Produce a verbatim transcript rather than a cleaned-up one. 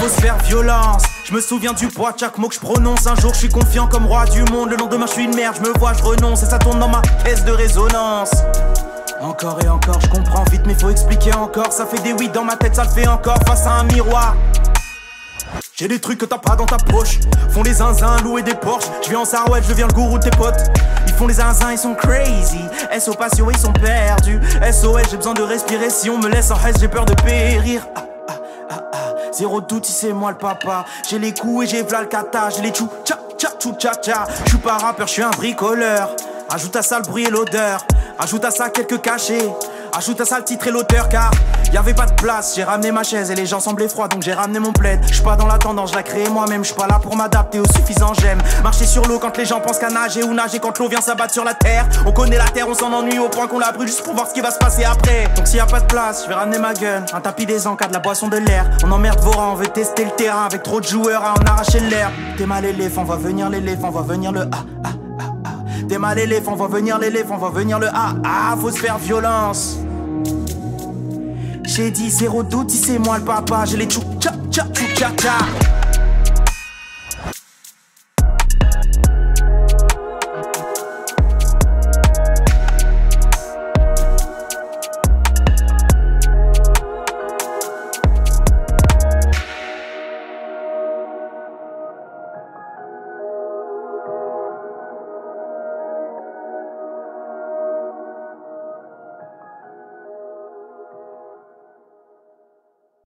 faut se faire violence. Je me souviens du poids de chaque mot que je prononce. Un jour je suis confiant comme roi du monde. Le lendemain je suis une merde, je me vois, je renonce. Et ça tourne dans ma caisse de résonance. Encore et encore, je comprends vite mais faut expliquer encore. Ça fait des oui dans ma tête, ça le fait encore face à un miroir. J'ai des trucs que t'as pas dans ta poche. Font les zinzins, louer des Porsche. Je viens en sarouette, je deviens le gourou de tes potes. Ils font les zinzins, ils sont crazy. S O patio, ils sont perdus. S O S, j'ai besoin de respirer. Si on me laisse en reste, j'ai peur de périr. Ah, ah, ah, ah. Zéro doute, c'est moi le papa. J'ai les coups et j'ai v'là le kata. J'ai les tchou, tcha, tcha, tchou, tcha, tcha. J'suis pas rappeur, j'suis un bricoleur. Ajoute à ça le bruit et l'odeur. Ajoute à ça quelques cachets. Ajoute à ça le titre et l'auteur car y'avait pas de place. J'ai ramené ma chaise et les gens semblaient froids donc j'ai ramené mon plaid. J'suis pas dans la tendance, je la crée moi-même. J'suis pas là pour m'adapter au suffisant j'aime. Marcher sur l'eau quand les gens pensent qu'à nager ou nager quand l'eau vient s'abattre sur la terre. On connaît la terre, on s'en ennuie au point qu'on la brûle juste pour voir ce qui va se passer après. Donc s'il y a pas de place, je vais ramener ma gun. Un tapis des encas, de la boisson de l'air. On emmerde vos rangs, on veut tester le terrain. Avec trop de joueurs à en arracher l'air. T'es mal éléphant, va venir l'éléphant, va venir le ah ah ah ah. T'es mal éléphant, va venir l'éléphant, va venir le ah ah. Faut se faire violence. J'ai dit zéro doute, si c'est moi le papa. J'ai les tchou tcha tcha tchou tcha tcha.